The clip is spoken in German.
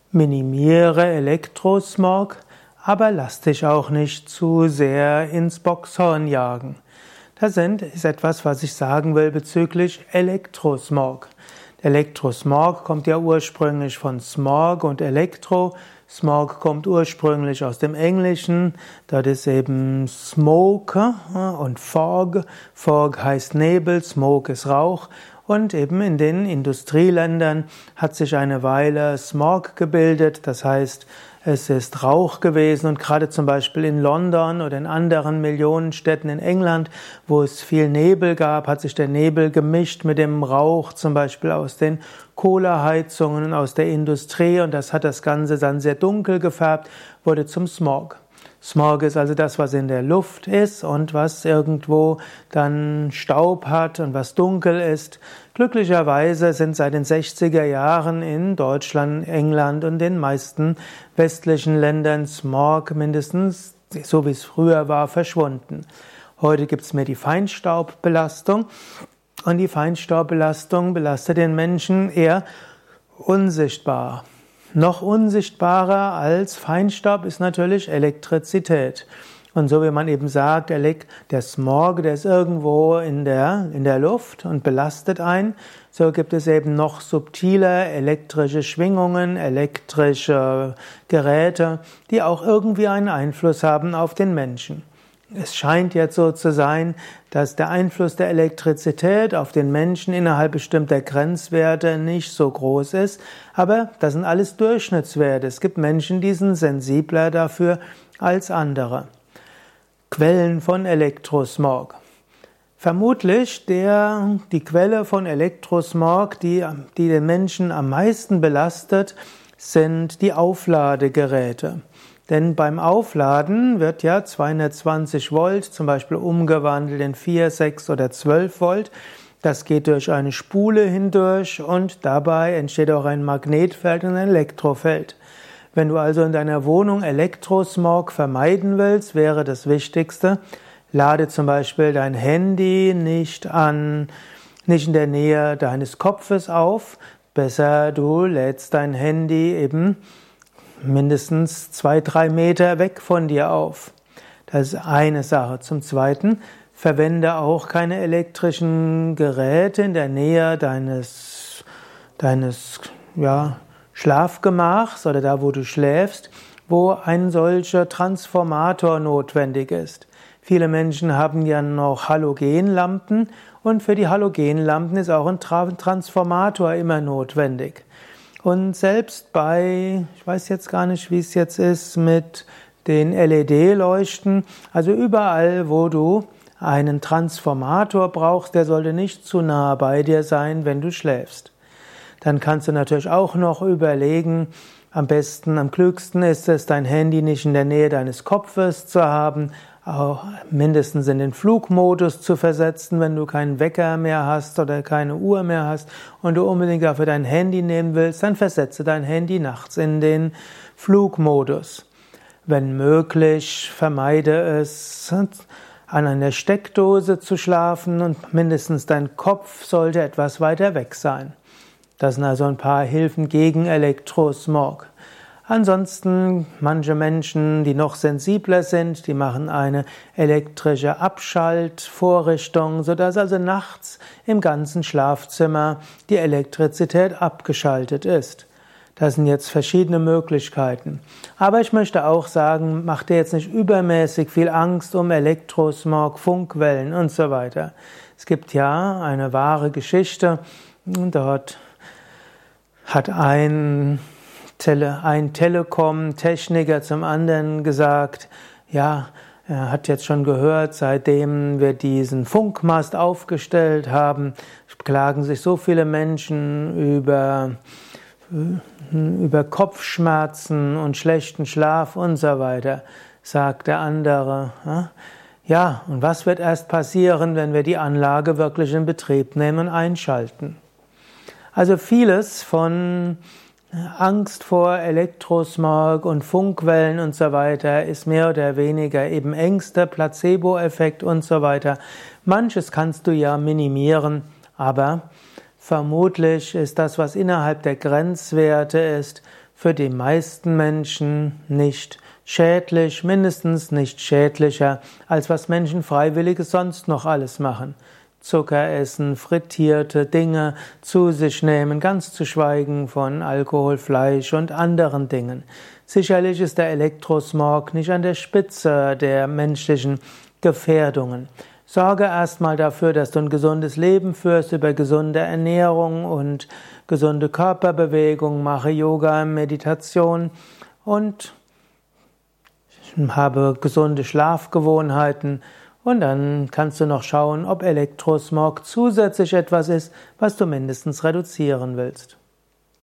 Minimiere Elektrosmog, aber lass dich auch nicht zu sehr ins Bockshorn jagen. Das ist etwas, was ich sagen will bezüglich Elektrosmog. Elektrosmog kommt ja ursprünglich von Smog und Elektro. Smog kommt ursprünglich aus dem Englischen. Dort ist eben Smoke und Fog. Fog heißt Nebel, Smoke ist Rauch. Und eben in den Industrieländern hat sich eine Weile Smog gebildet. Das heißt, es ist Rauch gewesen und gerade zum Beispiel in London oder in anderen Millionenstädten in England, wo es viel Nebel gab, hat sich der Nebel gemischt mit dem Rauch, zum Beispiel aus den Kohleheizungen und aus der Industrie, und das hat das Ganze dann sehr dunkel gefärbt, wurde zum Smog. Smog ist also das, was in der Luft ist und was irgendwo dann Staub hat und was dunkel ist. Glücklicherweise sind seit den 60er Jahren in Deutschland, England und den meisten westlichen Ländern Smog mindestens, so wie es früher war, verschwunden. Heute gibt es mehr die Feinstaubbelastung, und die Feinstaubbelastung belastet den Menschen eher unsichtbar. Noch unsichtbarer als Feinstaub ist natürlich Elektrizität. Und so wie man eben sagt, der Smog, der ist irgendwo in der Luft und belastet einen, so gibt es eben noch subtile elektrische Schwingungen, elektrische Geräte, die auch irgendwie einen Einfluss haben auf den Menschen. Es scheint jetzt so zu sein, dass der Einfluss der Elektrizität auf den Menschen innerhalb bestimmter Grenzwerte nicht so groß ist, aber das sind alles Durchschnittswerte. Es gibt Menschen, die sind sensibler dafür als andere. Quellen von Elektrosmog. Vermutlich die Quelle von Elektrosmog, die den Menschen am meisten belastet, sind die Aufladegeräte. Denn beim Aufladen wird ja 220 Volt zum Beispiel umgewandelt in 4, 6 oder 12 Volt. Das geht durch eine Spule hindurch und dabei entsteht auch ein Magnetfeld und ein Elektrofeld. Wenn du also in deiner Wohnung Elektrosmog vermeiden willst, wäre das Wichtigste: lade zum Beispiel dein Handy nicht in der Nähe deines Kopfes auf. Besser, du lädst dein Handy eben mindestens 2-3 Meter weg von dir auf. Das ist eine Sache. Zum Zweiten, verwende auch keine elektrischen Geräte in der Nähe deines Schlafgemachs oder da, wo du schläfst, wo ein solcher Transformator notwendig ist. Viele Menschen haben ja noch Halogenlampen, und für die Halogenlampen ist auch ein Transformator immer notwendig. Und selbst ich weiß jetzt gar nicht, wie es jetzt ist mit den LED-Leuchten, also überall, wo du einen Transformator brauchst, der sollte nicht zu nah bei dir sein, wenn du schläfst. Dann kannst du natürlich auch noch überlegen, am klügsten ist es, dein Handy nicht in der Nähe deines Kopfes zu haben, auch mindestens in den Flugmodus zu versetzen, wenn du keinen Wecker mehr hast oder keine Uhr mehr hast und du unbedingt dafür dein Handy nehmen willst, dann versetze dein Handy nachts in den Flugmodus. Wenn möglich, vermeide es, an einer Steckdose zu schlafen, und mindestens dein Kopf sollte etwas weiter weg sein. Das sind also ein paar Hilfen gegen Elektrosmog. Ansonsten, manche Menschen, die noch sensibler sind, die machen eine elektrische Abschaltvorrichtung, sodass also nachts im ganzen Schlafzimmer die Elektrizität abgeschaltet ist. Das sind jetzt verschiedene Möglichkeiten. Aber ich möchte auch sagen, mach dir jetzt nicht übermäßig viel Angst um Elektrosmog, Funkwellen und so weiter. Es gibt ja eine wahre Geschichte. Dort hat ein Telekom-Techniker zum anderen gesagt, ja, er hat jetzt schon gehört, seitdem wir diesen Funkmast aufgestellt haben, klagen sich so viele Menschen über Kopfschmerzen und schlechten Schlaf und so weiter. Sagt der andere, ja, und was wird erst passieren, wenn wir die Anlage wirklich in Betrieb nehmen und einschalten? Also vieles von Angst vor Elektrosmog und Funkwellen und so weiter ist mehr oder weniger eben Ängste, Placebo-Effekt und so weiter. Manches kannst du ja minimieren, aber vermutlich ist das, was innerhalb der Grenzwerte ist, für die meisten Menschen nicht schädlich, mindestens nicht schädlicher, als was Menschen Freiwilliges sonst noch alles machen. Zucker essen, frittierte Dinge zu sich nehmen, ganz zu schweigen von Alkohol, Fleisch und anderen Dingen. Sicherlich ist der Elektrosmog nicht an der Spitze der menschlichen Gefährdungen. Sorge erstmal dafür, dass du ein gesundes Leben führst, über gesunde Ernährung und gesunde Körperbewegung, mache Yoga, Meditation und habe gesunde Schlafgewohnheiten. Und dann kannst du noch schauen, ob Elektrosmog zusätzlich etwas ist, was du mindestens reduzieren willst.